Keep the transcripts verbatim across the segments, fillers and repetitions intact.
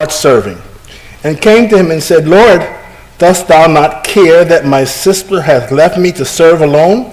serving, and came to him and said, Lord, dost thou not care that my sister hath left me to serve alone?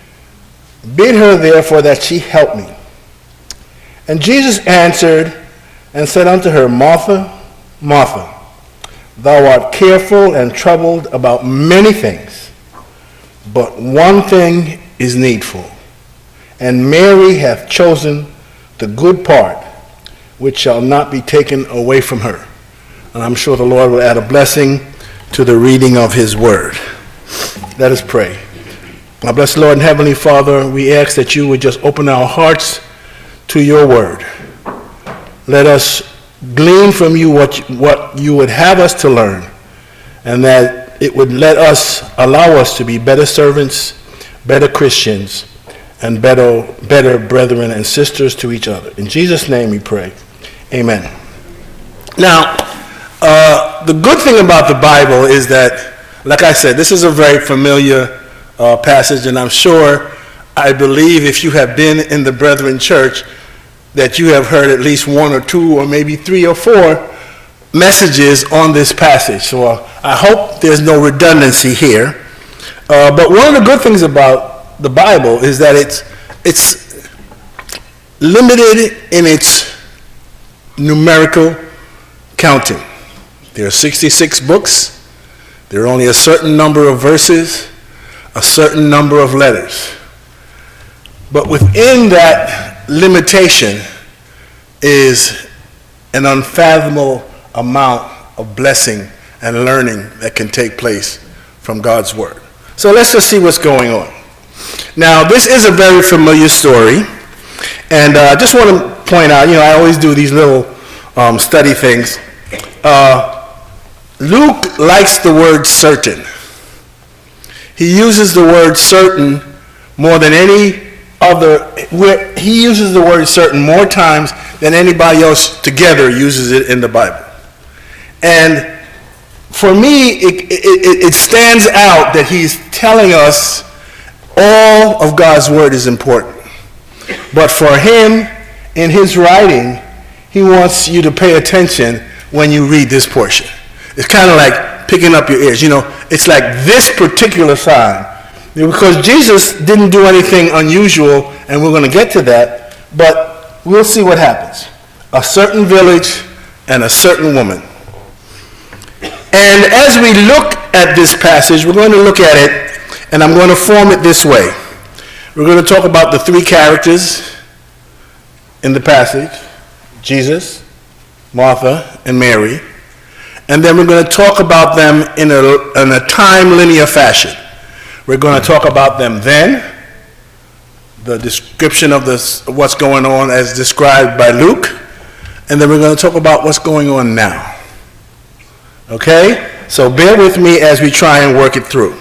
Bid her therefore that she help me. And Jesus answered and said unto her, Martha, Martha, thou art careful and troubled about many things, but one thing is needful, and Mary hath chosen the good part, which shall not be taken away from her. And I'm sure the Lord will add a blessing to the reading of his word. Let us pray. Our blessed Lord and Heavenly Father, we ask that you would just open our hearts to your word. Let us glean from you what, what you would have us to learn, and that it would let us, allow us to be better servants, better Christians, and better, better brethren and sisters to each other. In Jesus' name we pray. Amen. Now, uh, the good thing about the Bible is that, like I said, this is a very familiar uh, passage, and I'm sure, I believe if you have been in the Brethren Church, that you have heard at least one or two or maybe three or four messages on this passage. So uh, I hope there's no redundancy here. Uh, but one of the good things about the Bible is that it's, it's limited in its numerical counting. There are sixty-six books. There are only a certain number of verses, a certain number of letters. But within that limitation is an unfathomable amount of blessing and learning that can take place from God's word. So let's just see what's going on. Now, this is a very familiar story, and I uh, just want to point out, you know, I always do these little um, study things. Uh, Luke likes the word certain. He uses the word certain more than any other, where he uses the word certain more times than anybody else together uses it in the Bible. And for me, it, it, it stands out that he's telling us all of God's word is important. But for him, in his writing, he wants you to pay attention when you read this portion. It's kind of like picking up your ears. You know, it's like this particular sign. Because Jesus didn't do anything unusual, and we're going to get to that, but we'll see what happens. A certain village and a certain woman. And as we look at this passage, we're going to look at it, and I'm going to form it this way. We're going to talk about the three characters in the passage, Jesus, Martha, and Mary. And then we're going to talk about them in a, in a time linear fashion. We're going to talk about them then, the description of this, what's going on as described by Luke, and then we're going to talk about what's going on now. Okay? So bear with me as we try and work it through.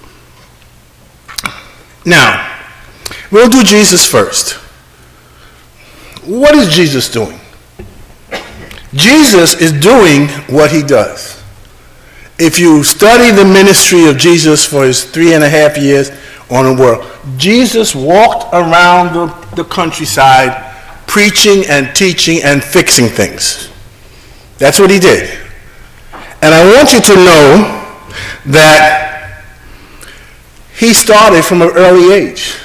Now, we'll do Jesus first. What is Jesus doing? Jesus is doing what he does. If you study the ministry of Jesus for his three and a half years on the world, Jesus walked around the, the countryside preaching and teaching and fixing things. That's what he did. And I want you to know that he started from an early age.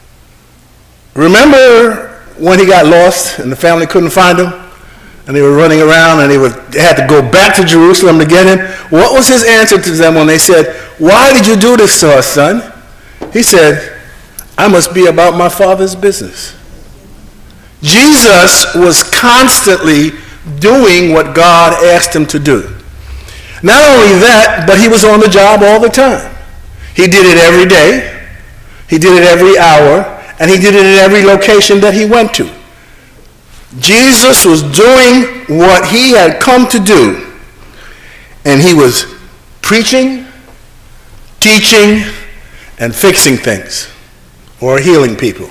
Remember when he got lost and the family couldn't find him? And they were running around, and they, were, they had to go back to Jerusalem to get him. What was his answer to them when they said, "Why did you do this to us, son?" He said, "I must be about my Father's business." Jesus was constantly doing what God asked him to do. Not only that, but he was on the job all the time. He did it every day. He did it every hour. And he did it in every location that he went to. Jesus was doing what he had come to do, and he was preaching, teaching, and fixing things, or healing people.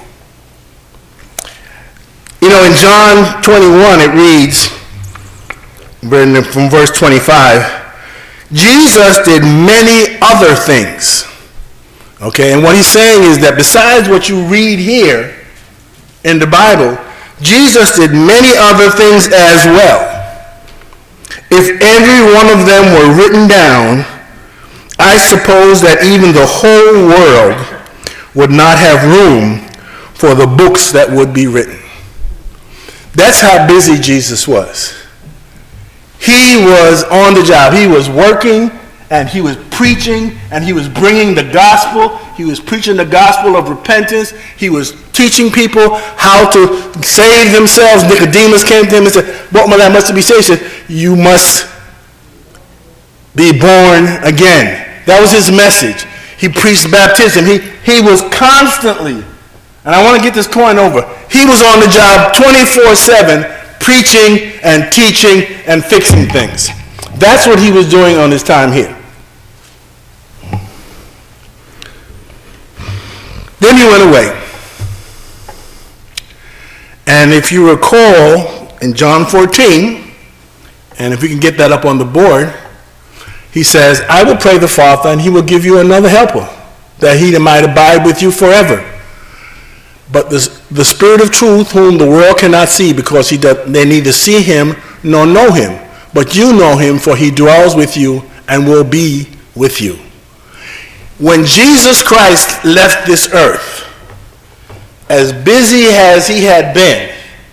You know, in John twenty-one, it reads, from verse twenty-five, Jesus did many other things. Okay, and what he's saying is that besides what you read here in the Bible, Jesus did many other things as well. if every one of them were written down, I suppose that even the whole world would not have room for the books that would be written. That's how busy Jesus was. He was on the job. He was working, and he was preaching, and he was bringing the gospel. He was preaching the gospel of repentance. He was teaching people how to save themselves. Nicodemus came to him and said, "What man must be saved?" He said, "You must be born again." That was his message. He preached baptism. He, he was constantly, and I want to get this point over, he was on the job twenty-four seven, preaching and teaching and fixing things. That's what he was doing on his time here. Then he went away. And if you recall, in John fourteen, and if we can get that up on the board, he says, "I will pray the Father, and he will give you another helper, that he might abide with you forever. But the, the Spirit of truth, whom the world cannot see, because he does, they neither see him nor know him. But you know him, for he dwells with you and will be with you." When Jesus Christ left this earth, as busy as he had been,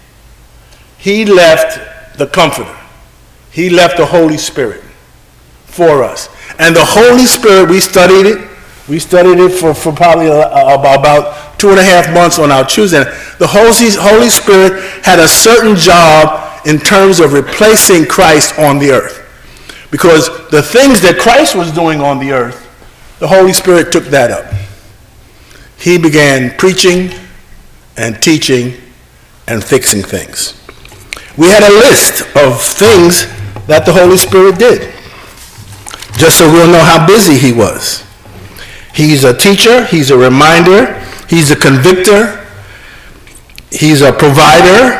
he left the Comforter. He left the Holy Spirit for us. And the Holy Spirit, we studied it. We studied it for, for probably a, a, about two and a half months on our Tuesday. The Holy, Holy Spirit had a certain job in terms of replacing Christ on the earth. Because the things that Christ was doing on the earth, the Holy Spirit took that up. He began preaching and teaching and fixing things. We had a list of things that the Holy Spirit did, just so we'll know how busy he was. He's a teacher, he's a reminder, he's a convictor, he's a provider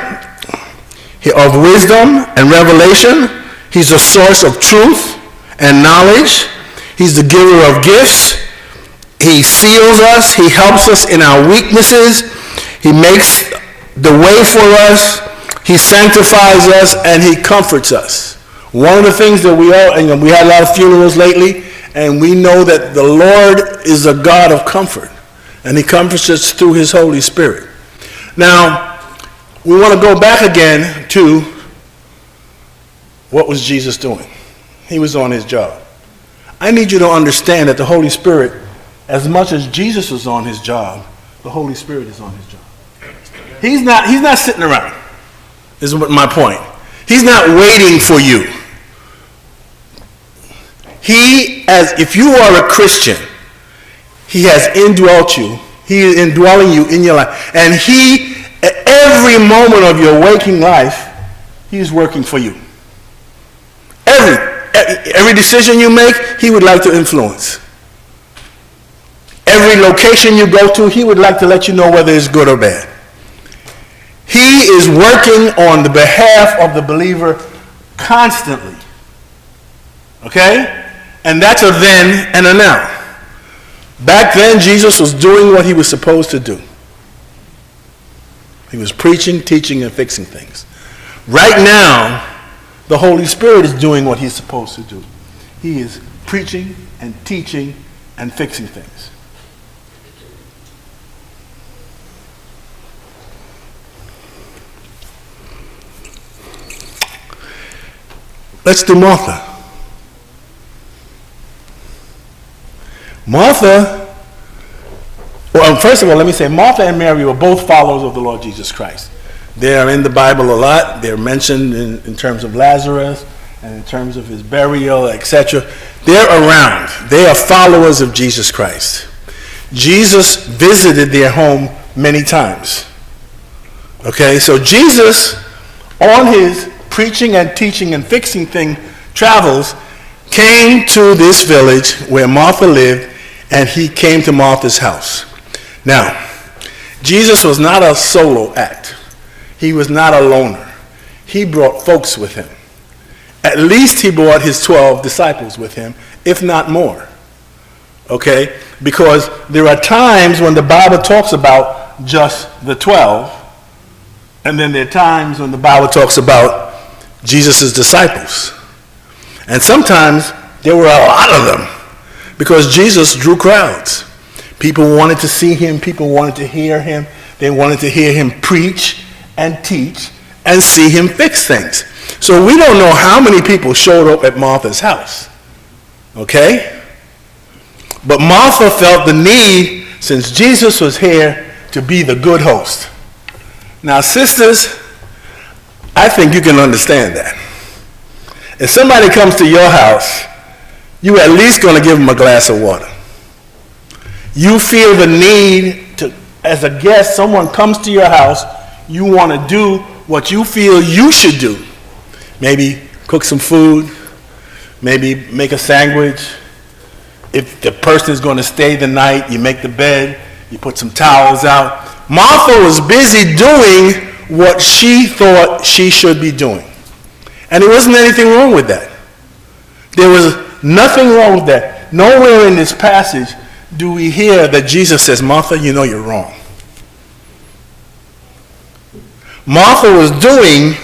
of wisdom and revelation, he's a source of truth and knowledge, he's the giver of gifts, he seals us, he helps us in our weaknesses, he makes the way for us, he sanctifies us, and he comforts us. One of the things that we all, and we had a lot of funerals lately, and we know that the Lord is a God of comfort, and he comforts us through his Holy Spirit. Now, we want to go back again to what was Jesus doing. He was on his job. I need you to understand that the Holy Spirit, as much as Jesus was on his job, the Holy Spirit is on his job. He's not, he's not sitting around, is my point. He's not waiting for you. He, as if you are a Christian, he has indwelt you. He is indwelling you in your life. And he, at every moment of your waking life, he is working for you. Every, every decision you make, he would like to influence. Every location you go to, he would like to let you know whether it's good or bad. He is working on the behalf of the believer constantly. Okay? And that's a then and a now. Back then, Jesus was doing what he was supposed to do. He was preaching, teaching, and fixing things. Right now, the Holy Spirit is doing what he's supposed to do. He is preaching and teaching and fixing things. Let's do Martha. Martha, well, first of all, let me say, Martha and Mary were both followers of the Lord Jesus Christ. They are in the Bible a lot. They're mentioned in, in terms of Lazarus and in terms of his burial, et cetera. They're around. They are followers of Jesus Christ. Jesus visited their home many times. Okay, so Jesus, on his preaching and teaching and fixing thing travels, came to this village where Martha lived, and he came to Martha's house. Now, Jesus was not a solo act. He was not a loner. He brought folks with him. At least he brought his twelve disciples with him, if not more. Okay? Because there are times when the Bible talks about just the twelve, and then there are times when the Bible talks about Jesus' disciples. And sometimes there were a lot of them because Jesus drew crowds. People wanted to see him. People wanted to hear him. They wanted to hear him preach and teach and see him fix things. So we don't know how many people showed up at Martha's house. Okay? But Martha felt the need, since Jesus was here, to be the good host. Now, sisters, I think you can understand that. If somebody comes to your house, you at least going to give them a glass of water. You feel the need to, as a guest, someone comes to your house, you want to do what you feel you should do. Maybe cook some food, maybe make a sandwich. If the person is going to stay the night, you make the bed, you put some towels out. Martha was busy doing what she thought she should be doing. And there wasn't anything wrong with that. There was nothing wrong with that. Nowhere in this passage do we hear that Jesus says, Martha, you know you're wrong. Martha was doing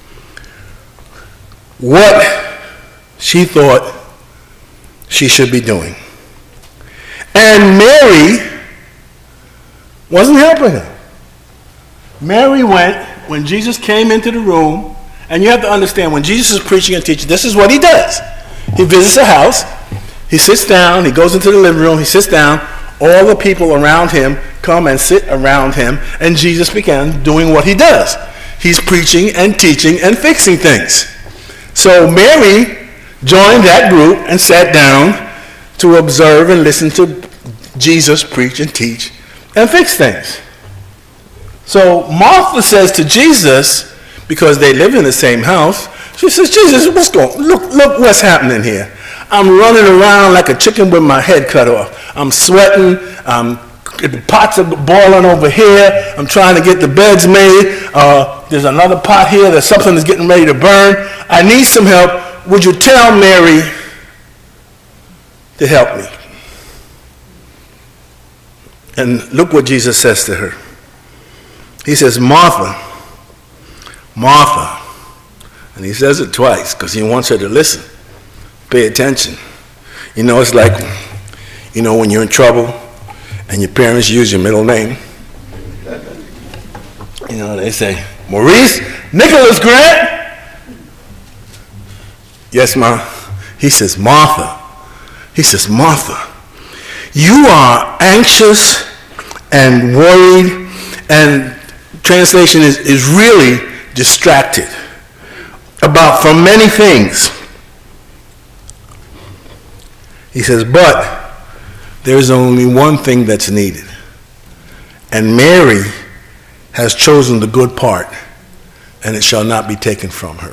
what she thought she should be doing. And Mary wasn't helping her. Mary went when Jesus came into the room, and you have to understand, when Jesus is preaching and teaching, this is what he does. He visits a house, he sits down, he goes into the living room, he sits down, all the people around him come and sit around him, and Jesus began doing what he does. He's preaching and teaching and fixing things. So Mary joined that group and sat down to observe and listen to Jesus preach and teach and fix things. So Martha says to Jesus, because they live in the same house, she says, Jesus, what's going on? Look, look what's happening here. I'm running around like a chicken with my head cut off. I'm sweating. Um, the pots are boiling over here. I'm trying to get the beds made. Uh, there's another pot here. There's something that's getting ready to burn. I need some help. Would you tell Mary to help me? And look what Jesus says to her. He says, Martha, Martha. And he says it twice because he wants her to listen. Pay attention. You know, it's like, you know, when you're in trouble and your parents use your middle name. You know, they say, Maurice Nicholas Grant. Yes, Ma. He says, Martha. He says, Martha, you are anxious and worried, and translation is, is really distracted about from many things. He says, but there's only one thing that's needed. And Mary has chosen the good part, and it shall not be taken from her.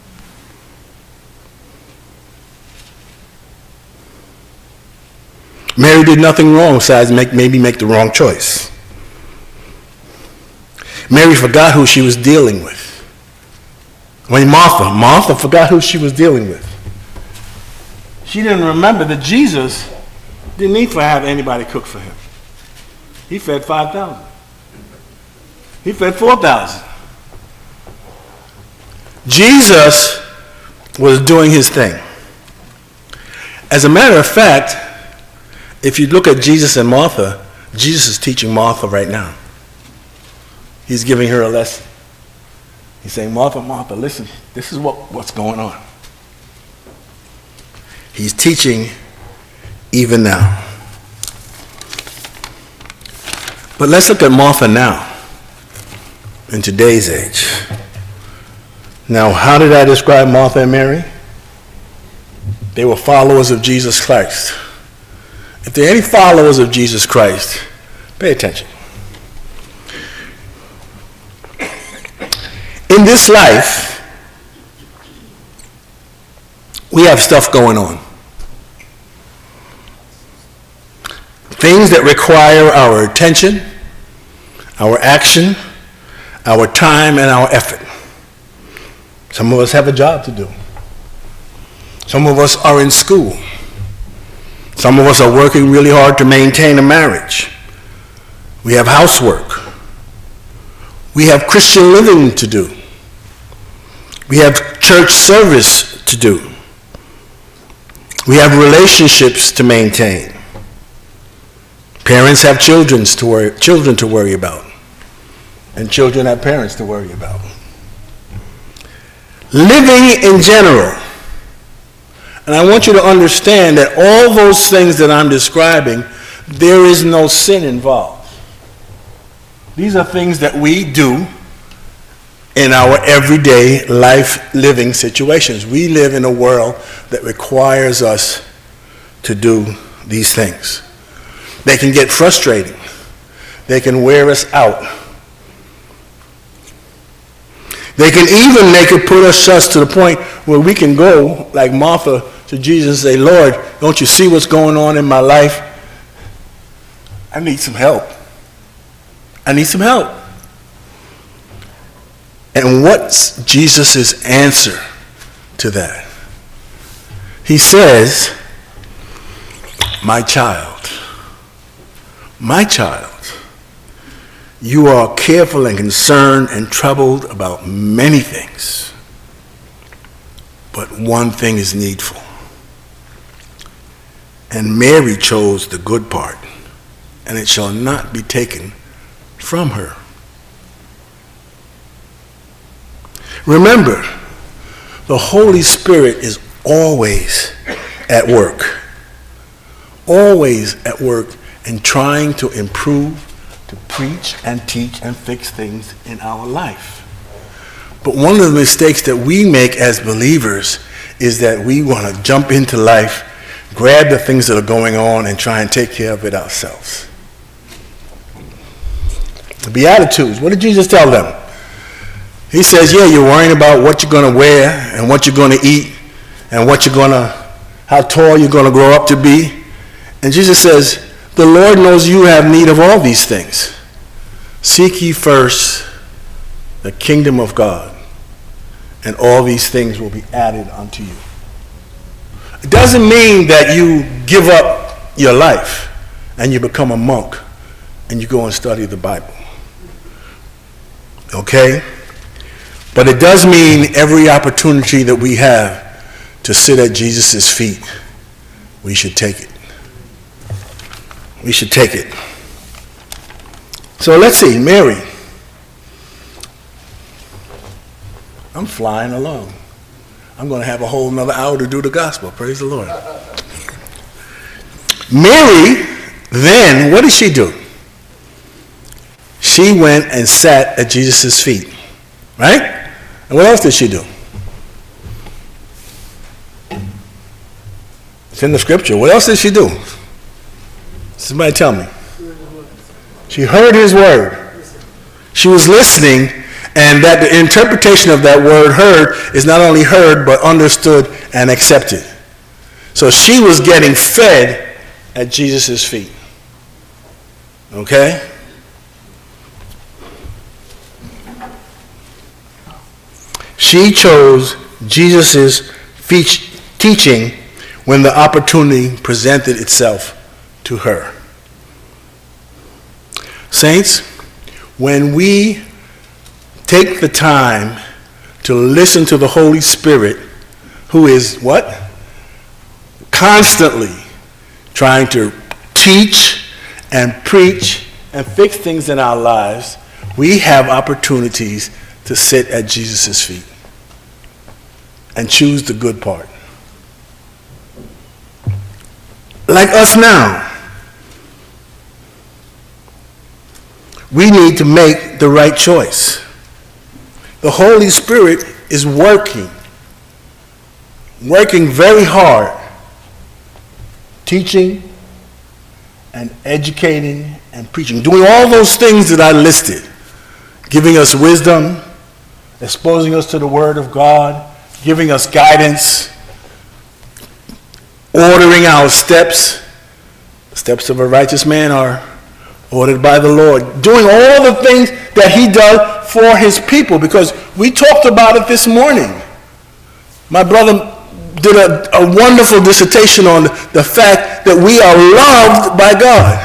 Mary did nothing wrong besides make, maybe make the wrong choice. Mary forgot who she was dealing with. When Martha, Martha forgot who she was dealing with. She didn't remember that Jesus didn't need to have anybody cook for him. He fed five thousand. He fed four thousand. Jesus was doing his thing. As a matter of fact, if you look at Jesus and Martha, Jesus is teaching Martha right now. He's giving her a lesson. He's saying, Martha, Martha, listen, this is what, what's going on. He's teaching even now. But let's look at Martha now, in today's age. Now, how did I describe Martha and Mary? They were followers of Jesus Christ. If there are any followers of Jesus Christ, pay attention. In this life, we have stuff going on. Things that require our attention, our action, our time, and our effort. Some of us have a job to do. Some of us are in school. Some of us are working really hard to maintain a marriage. We have housework. We have Christian living to do. We have church service to do. We have relationships to maintain. Parents have children to worry, children to worry about. And children have parents to worry about. Living in general. And I want you to understand that all those things that I'm describing, there is no sin involved. These are things that we do in our everyday life living situations. We live in a world that requires us to do these things. They can get frustrating. They can wear us out. They can even make it put us to the point where we can go, like Martha, to Jesus and say, Lord, don't you see what's going on in my life? I need some help. I need some help. And what's Jesus' answer to that? He says, my child, my child, you are careful and concerned and troubled about many things, but one thing is needful. And Mary chose the good part, and it shall not be taken from her. Remember, the Holy Spirit is always at work. Always at work in trying to improve, to preach and teach and fix things in our life. But one of the mistakes that we make as believers is that we want to jump into life, grab the things that are going on, and try and take care of it ourselves. The Beatitudes, what did Jesus tell them? He says, yeah, you're worrying about what you're going to wear and what you're going to eat and what you're going to, how tall you're going to grow up to be. And Jesus says, the Lord knows you have need of all these things. Seek ye first the kingdom of God, and all these things will be added unto you. It doesn't mean that you give up your life and you become a monk and you go and study the Bible. Okay? But it does mean every opportunity that we have to sit at Jesus' feet, we should take it. We should take it. So let's see, Mary. I'm flying along. I'm going to have a whole another hour to do the gospel. Praise the Lord. Mary, then, what did she do? She went and sat at Jesus' feet. Right? And what else did she do? It's in the scripture. What else did she do? Somebody tell me. She heard his word. She was listening, and that the interpretation of that word heard is not only heard, but understood and accepted. So she was getting fed at Jesus' feet. Okay? She chose Jesus' teaching when the opportunity presented itself to her. Saints, when we take the time to listen to the Holy Spirit, who is what? Constantly trying to teach and preach and fix things in our lives, we have opportunities to sit at Jesus' feet and choose the good part. Like us now, we need to make the right choice. The Holy Spirit is working, working very hard, teaching and educating and preaching, doing all those things that I listed, giving us wisdom, exposing us to the Word of God, giving us guidance, ordering our steps. The steps of a righteous man are ordered by the Lord. Doing all the things that he does for his people, because we talked about it this morning. My brother did a, a wonderful dissertation on the fact that we are loved by God.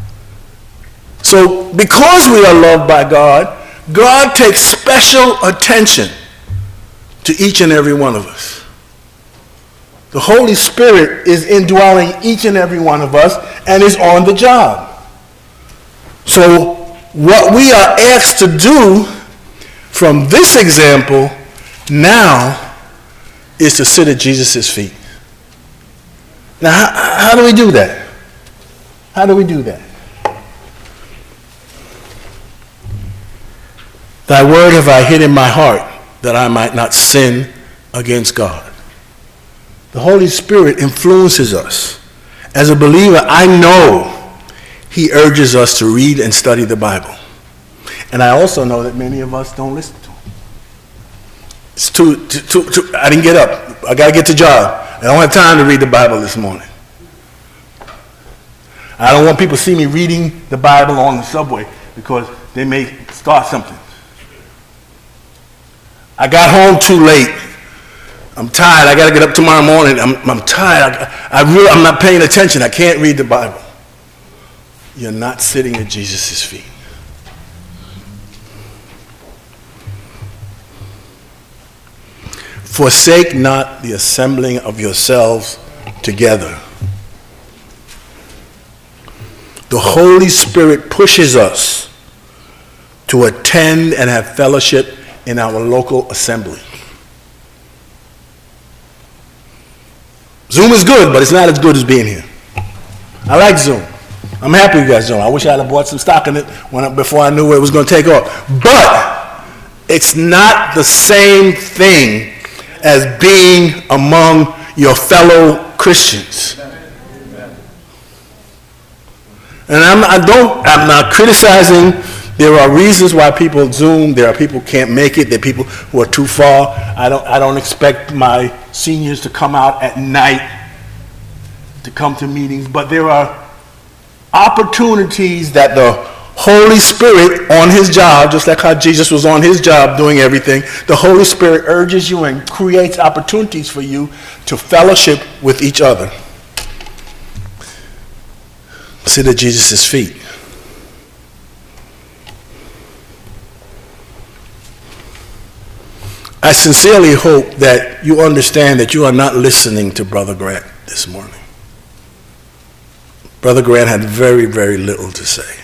So because we are loved by God, God takes special attention to each and every one of us. The Holy Spirit is indwelling each and every one of us and is on the job. So what we are asked to do from this example now is to sit at Jesus' feet. Now, how, how do we do that? How do we do that? Thy word have I hid in my heart, that I might not sin against God. The Holy Spirit influences us. As a believer, I know he urges us to read and study the Bible. And I also know that many of us don't listen to him. It's too, too, too, too I didn't get up. I got to get to job. I don't have time to read the Bible this morning. I don't want people to see me reading the Bible on the subway because they may start something. I got home too late. I'm tired. I got to get up tomorrow morning. I'm, I'm tired. I, I really, I'm not paying attention. I can't read the Bible. You're not sitting at Jesus' feet. Forsake not the assembling of yourselves together. The Holy Spirit pushes us to attend and have fellowship in our local assembly. Zoom is good, but it's not as good as being here. I like Zoom. I'm happy you guys Zoom. I wish I had bought some stock in it when I, before I knew it was going to take off. But it's not the same thing as being among your fellow Christians. And I'm, I don't, I'm not criticizing. There are reasons why people Zoom. There are people who can't make it. There are people who are too far. I don't, I don't expect my seniors to come out at night to come to meetings. But there are opportunities that the Holy Spirit on his job, just like how Jesus was on his job doing everything, the Holy Spirit urges you and creates opportunities for you to fellowship with each other. Sit at Jesus' feet. I sincerely hope that you understand that you are not listening to Brother Grant this morning. Brother Grant had very, very little to say.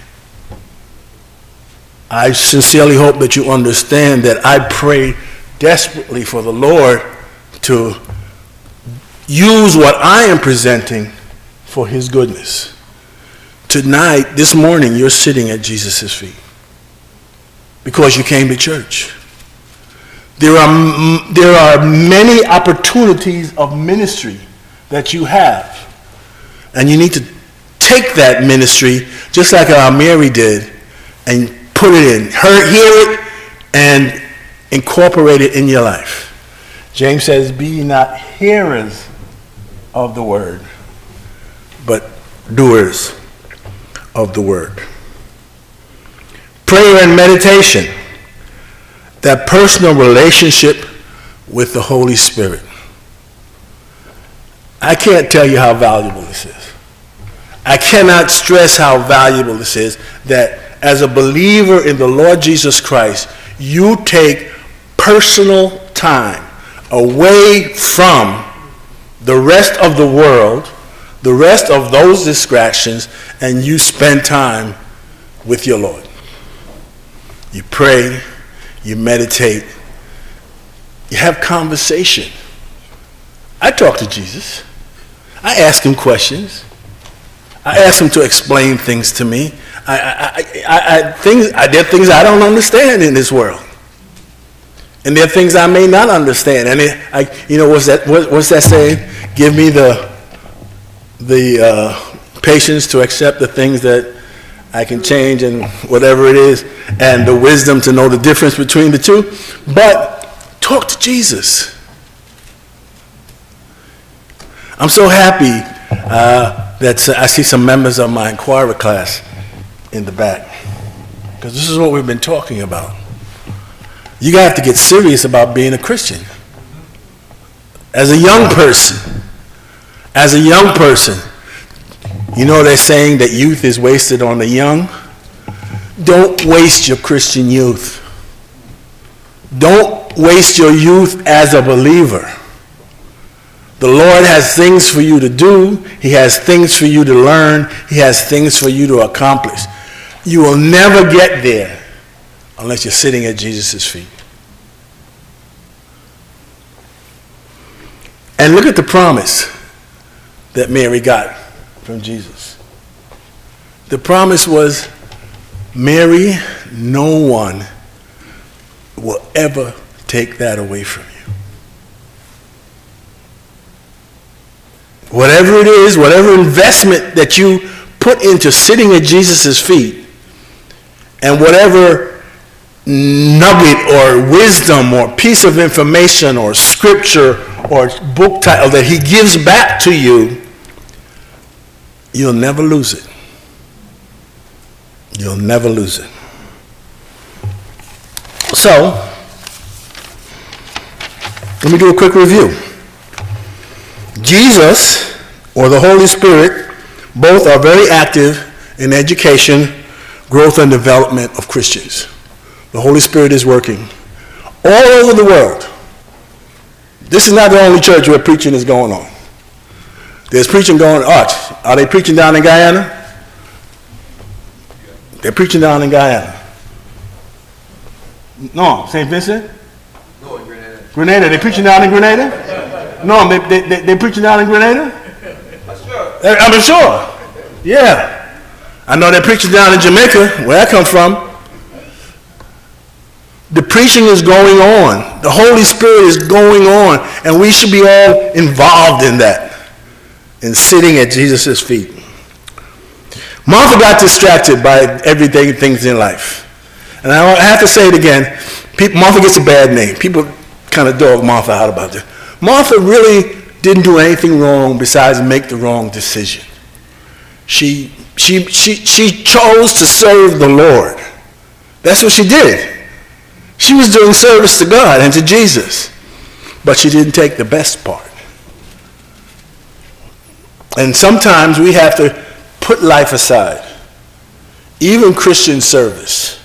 I sincerely hope that you understand that I pray desperately for the Lord to use what I am presenting for his goodness. Tonight, this morning, you're sitting at Jesus' feet because you came to church. There are, there are many opportunities of ministry that you have, and you need to take that ministry, just like our Mary did, and put it in, her, hear it, and incorporate it in your life. James says, be ye not hearers of the word, but doers of the word. Prayer and meditation, that personal relationship with the Holy Spirit. I can't tell you how valuable this is. I cannot stress how valuable this is, that as a believer in the Lord Jesus Christ, you take personal time away from the rest of the world, the rest of those distractions, and you spend time with your Lord. You pray, you meditate, you have conversation. I talk to Jesus. I ask him questions. I ask him to explain things to me. I, I, I, I, things, I, there are things I don't understand in this world. And there are things I may not understand. And it, I, you know, what's that, what, what's that saying? Give me the, the uh, patience to accept the things that I can change and whatever it is, and the wisdom to know the difference between the two. But talk to Jesus. I'm so happy uh, that I see some members of my inquiry class in the back, because this is what we've been talking about. You have to get serious about being a Christian. As a young person, as a young person, you know they're saying that youth is wasted on the young. Don't waste your Christian youth. Don't waste your youth as a believer. The Lord has things for you to do. He has things for you to learn. He has things for you to accomplish. You will never get there unless you're sitting at Jesus' feet. And look at the promise that Mary got from Jesus. The promise was, Mary, no one will ever take that away from you. Whatever it is, whatever investment that you put into sitting at Jesus' feet, and whatever nugget or wisdom or piece of information or scripture or book title that he gives back to you, you'll never lose it. You'll never lose it. So, let me do a quick review. Jesus, or the Holy Spirit, both are very active in education, growth, and development of Christians. The Holy Spirit is working all over the world. This is not the only church where preaching is going on. There's preaching going on. Are they preaching down in Guyana? They're preaching down in Guyana. No, Saint Vincent? No, in Grenada. Grenada. They preaching down in Grenada? No, they, they, they, they preaching down in Grenada? I'm sure. I'm sure. Yeah. I know they're preaching down in Jamaica, where I come from. The preaching is going on. The Holy Spirit is going on. And we should be all involved in that. In sitting at Jesus' feet. Martha got distracted by everyday things in life. And I have to say it again. People, Martha gets a bad name. People kind of dog Martha out about this. Martha really didn't do anything wrong besides make the wrong decision. She, she, she, she chose to serve the Lord. That's what she did. She was doing service to God and to Jesus. But she didn't take the best part. And sometimes we have to put life aside, even Christian service,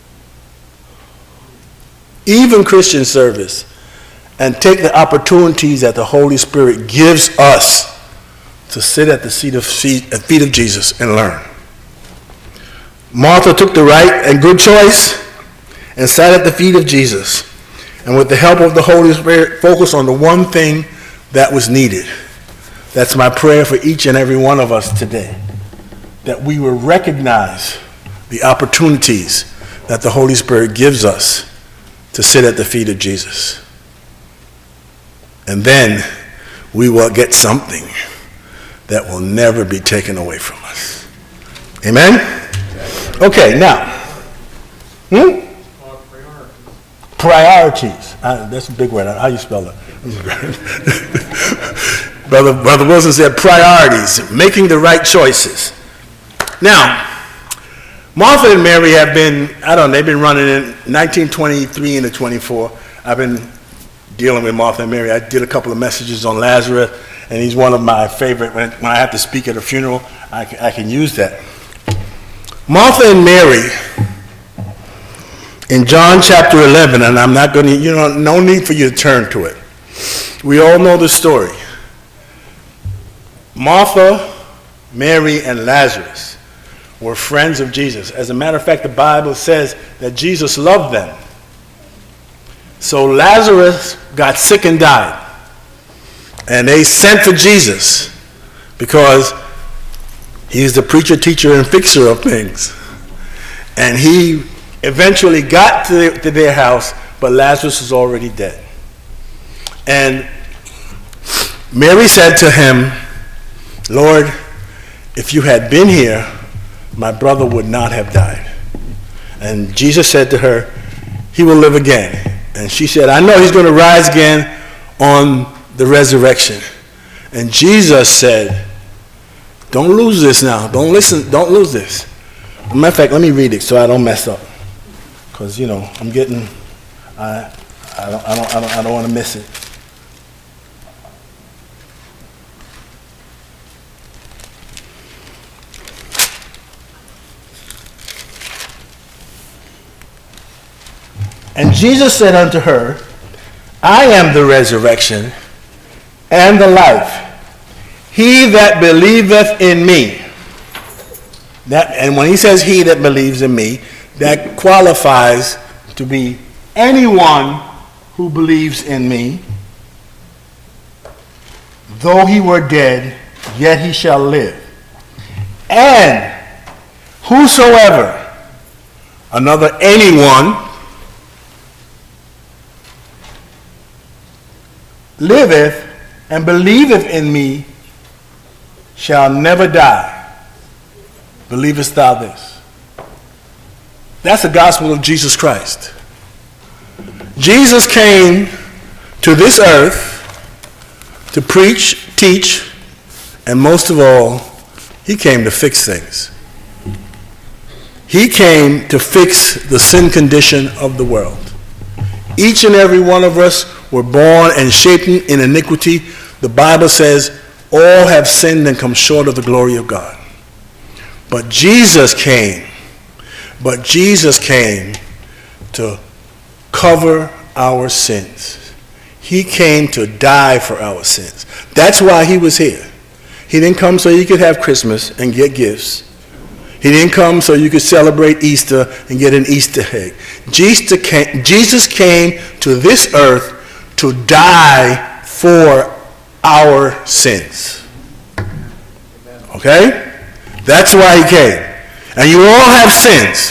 even Christian service, and take the opportunities that the Holy Spirit gives us to sit at the seat of feet, at feet of Jesus and learn. Martha took the right and good choice and sat at the feet of Jesus, and with the help of the Holy Spirit, focused on the one thing that was needed. That's my prayer for each and every one of us today. That we will recognize the opportunities that the Holy Spirit gives us to sit at the feet of Jesus. And then we will get something that will never be taken away from us. Amen? Okay, now. Hmm? Priorities. Uh, that's a big word. How do you spell that? Brother, Brother Wilson said priorities, making the right choices. Now, Martha and Mary have been, I don't know, they've been running in nineteen twenty-three into twenty-four. I've been dealing with Martha and Mary. I did a couple of messages on Lazarus, and he's one of my favorite. When, when I have to speak at a funeral, I can, I can use that. Martha and Mary, in John chapter eleven, and I'm not going to, you know, no need for you to turn to it. We all know the story. Martha, Mary, and Lazarus were friends of Jesus. As a matter of fact, the Bible says that Jesus loved them. So Lazarus got sick and died. And they sent for Jesus because he's the preacher, teacher, and fixer of things. And he eventually got to, the, to their house, but Lazarus was already dead. And Mary said to him, Lord, if you had been here, my brother would not have died. And Jesus said to her, he will live again. And she said, I know he's going to rise again on the resurrection. And Jesus said, don't lose this now. Don't listen. Don't lose this. As a matter of fact, let me read it so I don't mess up. Because, you know, I'm getting, I, I don't, I don't, I don't, I don't want to miss it. And Jesus said unto her, I am the resurrection and the life. He that believeth in me. That, and when he says he that believes in me, that qualifies to be anyone who believes in me. Though he were dead, yet he shall live. And whosoever, another anyone, liveth and believeth in me shall never die. Believest thou this? That's the gospel of Jesus Christ. Jesus came to this earth to preach, teach, and most of all, he came to fix things. He came to fix the sin condition of the world. Each and every one of us were born and shaped in iniquity. The Bible says all have sinned and come short of the glory of God. But Jesus came, but Jesus came to cover our sins. He came to die for our sins. That's why he was here. He didn't come so you could have Christmas and get gifts. He didn't come so you could celebrate Easter and get an Easter egg. Jesus came, Jesus came to this earth to die for our sins. Okay? That's why he came. And you all have sins.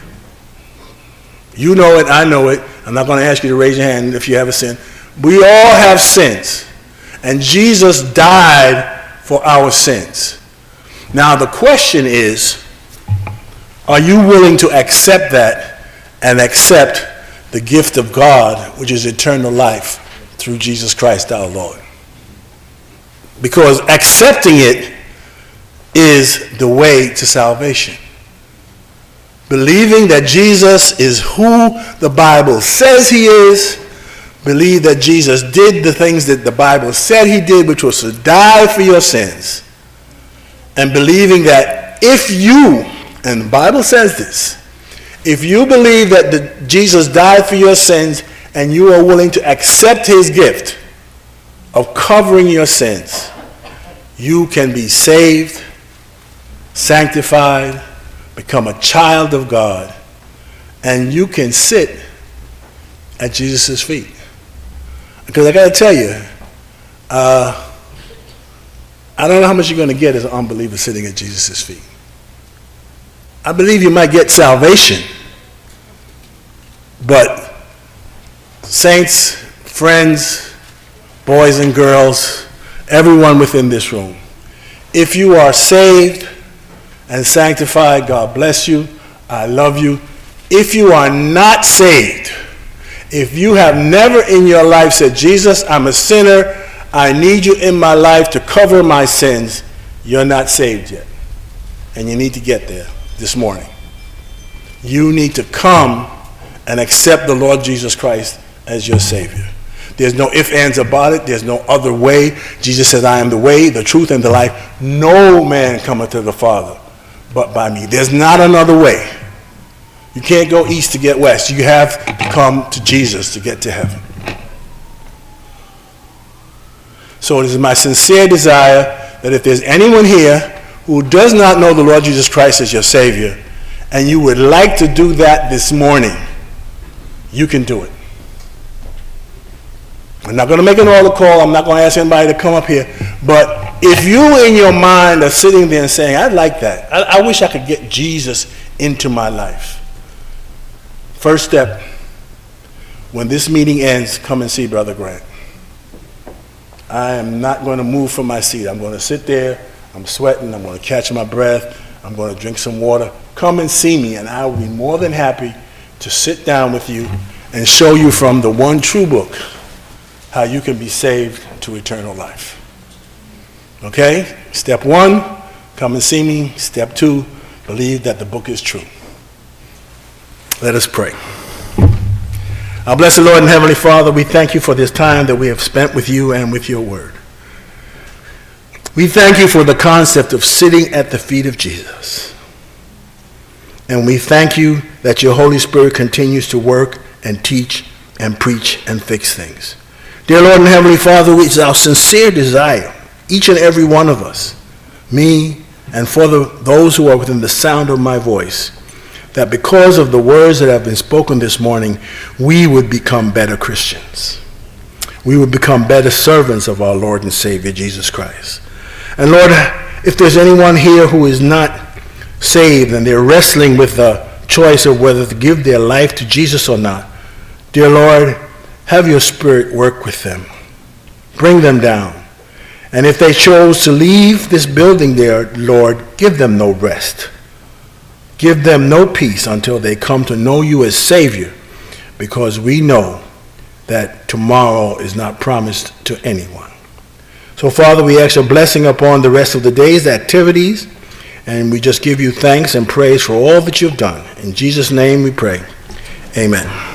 You know it, I know it. I'm not going to ask you to raise your hand if you have a sin. We all have sins. And Jesus died for our sins. Now the question is, are you willing to accept that and accept the gift of God, which is eternal life through Jesus Christ our Lord? Because accepting it is the way to salvation. Believing that Jesus is who the Bible says he is, believe that Jesus did the things that the Bible said he did, which was to die for your sins, and believing that if you, and the Bible says this, if you believe that the, Jesus died for your sins and you are willing to accept his gift of covering your sins, you can be saved, sanctified, become a child of God, and you can sit at Jesus' feet. Because I got to tell you, uh, I don't know how much you're going to get as an unbeliever sitting at Jesus' feet. I believe you might get salvation, but saints, friends, boys and girls, everyone within this room, if you are saved and sanctified, God bless you, I love you. If you are not saved, if you have never in your life said, Jesus, I'm a sinner, I need you in my life to cover my sins, you're not saved yet. And you need to get there this morning. You need to come and accept the Lord Jesus Christ as your Savior. There's no ifs, ands about it. There's no other way. Jesus says, I am the way, the truth, and the life. No man cometh to the Father but by me. There's not another way. You can't go east to get west. You have to come to Jesus to get to heaven. So it is my sincere desire that if there's anyone here who does not know the Lord Jesus Christ as your Savior, and you would like to do that this morning, you can do it. I'm not going to make an altar call. I'm not going to ask anybody to come up here. But if you in your mind are sitting there and saying, I'd like that. I, I wish I could get Jesus into my life. First step, when this meeting ends, come and see Brother Grant. I am not going to move from my seat. I'm going to sit there. I'm sweating. I'm going to catch my breath. I'm going to drink some water. Come and see me, and I will be more than happy to sit down with you and show you from the one true book how you can be saved to eternal life. Okay? Step one, come and see me. Step two, believe that the book is true. Let us pray. Our blessed Lord and Heavenly Father, we thank you for this time that we have spent with you and with your word. We thank you for the concept of sitting at the feet of Jesus. And we thank you that your Holy Spirit continues to work and teach and preach and fix things. Dear Lord and Heavenly Father, it's our sincere desire, each and every one of us, me and for the, those who are within the sound of my voice, that because of the words that have been spoken this morning, we would become better Christians. We would become better servants of our Lord and Savior, Jesus Christ. And Lord, if there's anyone here who is not saved and they're wrestling with the choice of whether to give their life to Jesus or not, dear Lord, have your Spirit work with them. Bring them down. And if they chose to leave this building there, Lord, give them no rest. Give them no peace until they come to know you as Savior, because we know that tomorrow is not promised to anyone. So, Father, we ask your blessing upon the rest of the day's activities, and we just give you thanks and praise for all that you've done. In Jesus' name we pray. Amen.